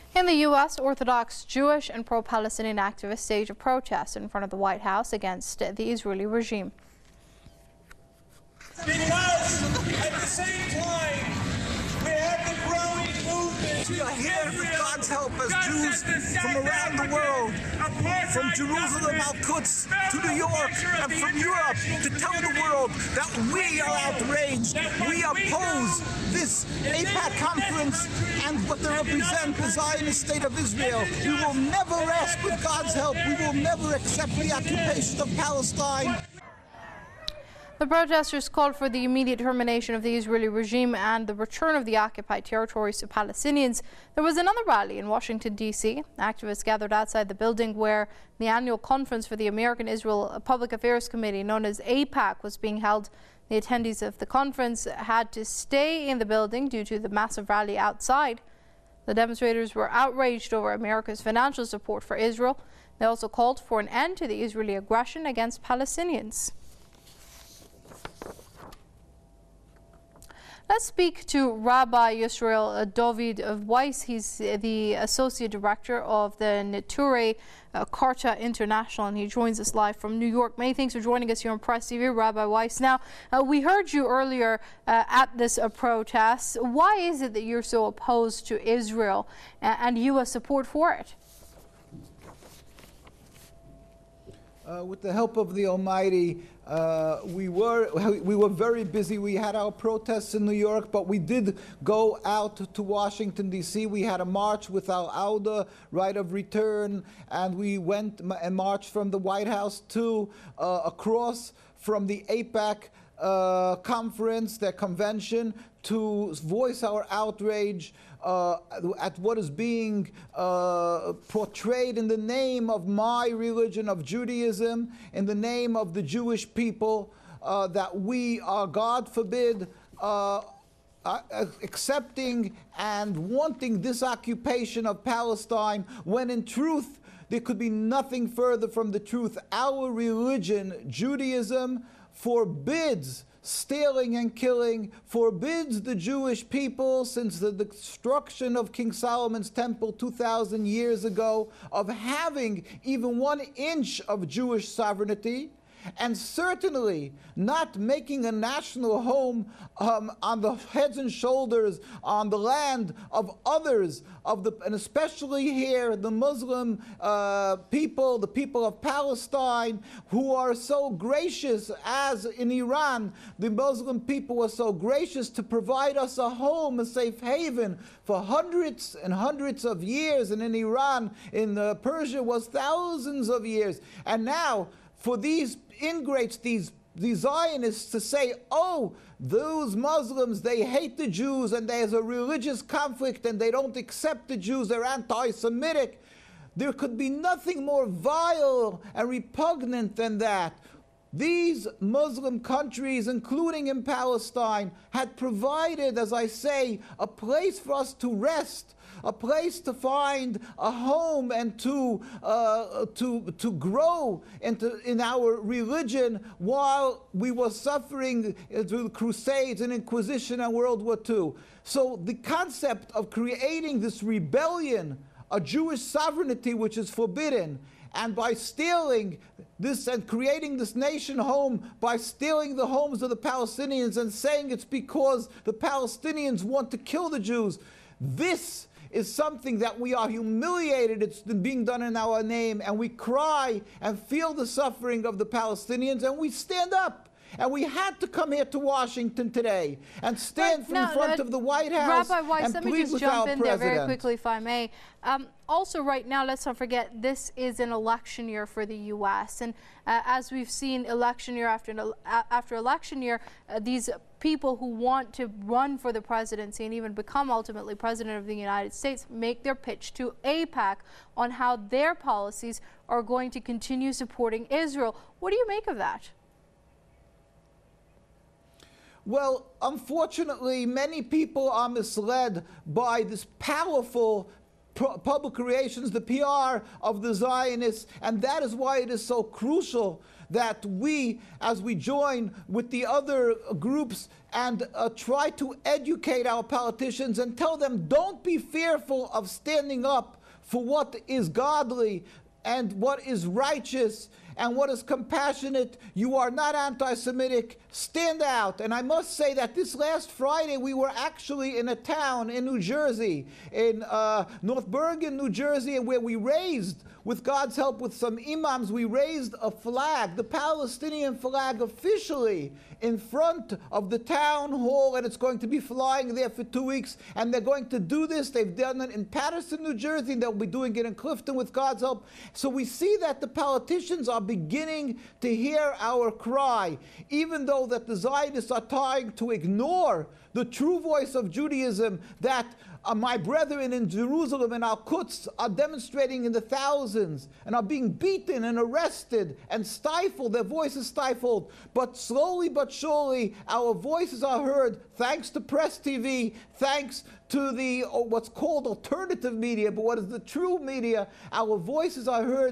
In the U.S., Orthodox Jewish and pro-Palestinian activists staged a protest in front of the White House against the Israeli regime. Because at the same time, we have the growing movement. We are here with God's help as Jews from around the world, from Jerusalem, Al-Quds to New York, and from Europe, to tell the world that we are outraged. We oppose this AIPAC conference and what they represent, the Zionist state of Israel. We will never rest with God's help. We will never accept the occupation of Palestine. The protesters called for the immediate termination of the Israeli regime and the return of the occupied territories to Palestinians. There was another rally in Washington, D.C. Activists gathered outside the building where the annual conference for the American Israel Public Affairs Committee, known as AIPAC, was being held. The attendees of the conference had to stay in the building due to the massive rally outside. The demonstrators were outraged over America's financial support for Israel. They also called for an end to the Israeli aggression against Palestinians. Let's speak to Rabbi Yisrael David Weiss. He's the Associate Director of the Neturei Karta International, and he joins us live from New York. Many thanks for joining us here on Press TV, Rabbi Weiss. Now, we heard you earlier at this protest. Why is it that you're so opposed to Israel and U.S. support for it? With the help of the Almighty, we were very busy. We had our protests in New York, but we did go out to Washington, D.C. We had a march with our Auda, right of return, and we went and marched from the White House to across from the AIPAC conference, their convention, to voice our outrage at what is being portrayed in the name of my religion, of Judaism, in the name of the Jewish people, that we are, God forbid, accepting and wanting this occupation of Palestine, when in truth there could be nothing further from the truth. Our religion, Judaism, forbids stealing and killing, forbids the Jewish people, since the destruction of King Solomon's temple 2,000 years ago, of having even 1 inch of Jewish sovereignty, and certainly not making a national home on the heads and shoulders, on the land of others, and especially here, the Muslim people, the people of Palestine, who are so gracious, as in Iran, the Muslim people were so gracious to provide us a home, a safe haven, for hundreds and hundreds of years, and in Iran, in Persia, was thousands of years. And now, for these ingrates, these Zionists, to say, oh, those Muslims, they hate the Jews and there's a religious conflict and they don't accept the Jews, they're anti-Semitic. There could be nothing more vile and repugnant than that. These Muslim countries, including in Palestine, had provided, as I say, a place for us to rest, a place to find a home and to grow in our religion, while we were suffering through the Crusades and Inquisition and World War II. So the concept of creating this rebellion, a Jewish sovereignty which is forbidden, and by stealing this and creating this nation home, by stealing the homes of the Palestinians and saying it's because the Palestinians want to kill the Jews, this is something that we are humiliated. It's being done in our name, and we cry and feel the suffering of the Palestinians, and we stand up. And we had to come here to Washington today and stand in front of the White House. Rabbi Weiss, and let me plead just with jump our in there president. very quickly, if I may. Also, right now, let's not forget, this is an election year for the U.S. And as we've seen election year after election year, these people who want to run for the presidency and even become ultimately president of the United States make their pitch to AIPAC on how their policies are going to continue supporting Israel. What do you make of that? Well, unfortunately, many people are misled by this powerful public relations, the PR of the Zionists, and that is why it is so crucial that we, as we join with the other groups and try to educate our politicians and tell them, don't be fearful of standing up for what is godly and what is righteous and what is compassionate. You are not anti-Semitic. Stand out. And I must say that this last Friday we were actually in a town in New Jersey, in North Bergen, New Jersey, and where we raised, with God's help, with some imams, we raised a flag, the Palestinian flag, officially in front of the town hall, and it's going to be flying there for 2 weeks. And they're going to do this. They've done it in Patterson, New Jersey, and they'll be doing it in Clifton with God's help. So we see that the politicians are beginning to hear our cry, even though that the Zionists are trying to ignore the true voice of Judaism, that my brethren in Jerusalem and Al-Quds are demonstrating in the thousands and are being beaten and arrested and stifled, their voices stifled. But slowly but surely our voices are heard, thanks to Press TV, thanks to the what's called alternative media, but what is the true media. Our voices are heard,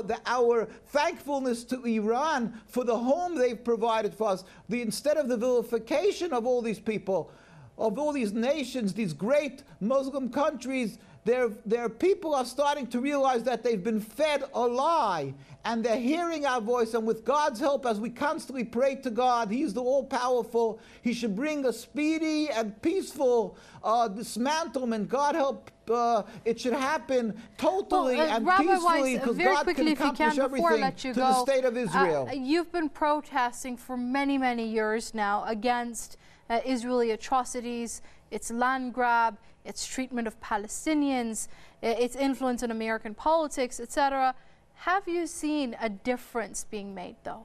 our thankfulness to Iran for the home they've provided for us. Instead of the vilification of all these people, of all these nations, these great Muslim countries, their people are starting to realize that they've been fed a lie, and they're hearing our voice. And with God's help, as we constantly pray to God, He's the all-powerful, He should bring a speedy and peaceful dismantlement. God help, it should happen totally and Rabbi peacefully, Weiss, because very God quickly, can accomplish everything to the state of Israel. You've been protesting for many, many years now against Israeli atrocities, its land grab, its treatment of Palestinians, its influence in American politics, etc. Have you seen a difference being made, though?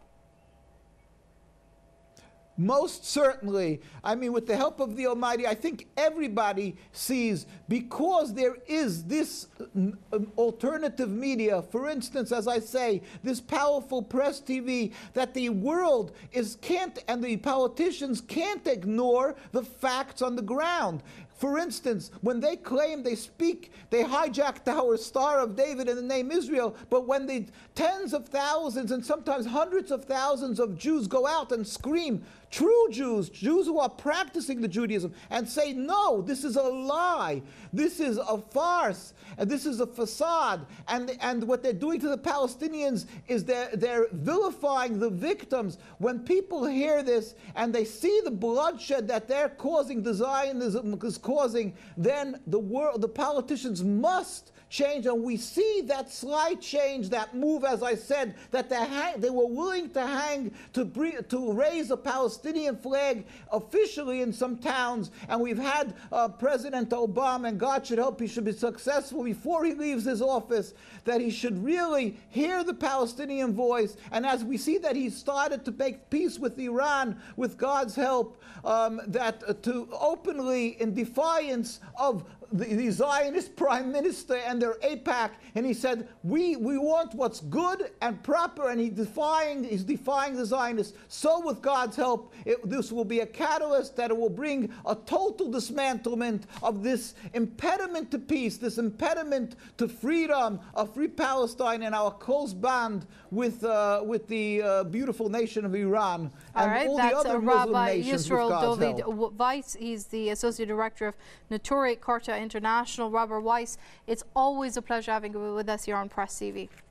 Most certainly. I mean, with the help of the Almighty, I think everybody sees, because there is this alternative media, for instance, as I say, this powerful Press TV, that the world can't, and the politicians can't ignore the facts on the ground. For instance, when they claim, they speak, they hijacked our Star of David in the name Israel, but when the tens of thousands and sometimes hundreds of thousands of Jews go out and scream, true Jews, Jews who are practicing the Judaism, and say, no, this is a lie, this is a farce, and this is a facade, and what they're doing to the Palestinians is they're vilifying the victims. When people hear this and they see the bloodshed that they're causing, the Zionism is causing, then the politicians must change, and we see that slight change, that move, as I said, that they were willing to hang, to raise a Palestinian flag officially in some towns. And we've had President Obama, and God should help, he should be successful before he leaves his office, that he should really hear the Palestinian voice. And as we see that he started to make peace with Iran, with God's help, to openly, in defiance of the Zionist Prime Minister and their AIPAC, and he said, we want what's good and proper, and he's defying the Zionists. So with God's help, this will be a catalyst that it will bring a total dismantlement of this impediment to peace, this impediment to freedom, of free Palestine, and our close bond with the beautiful nation of Iran and all the other Muslim nations with God's help. Rabbi Weiss, he's the Associate Director of Neturei Karta International. Rabbi Weiss, it's always a pleasure having you with us here on Press TV.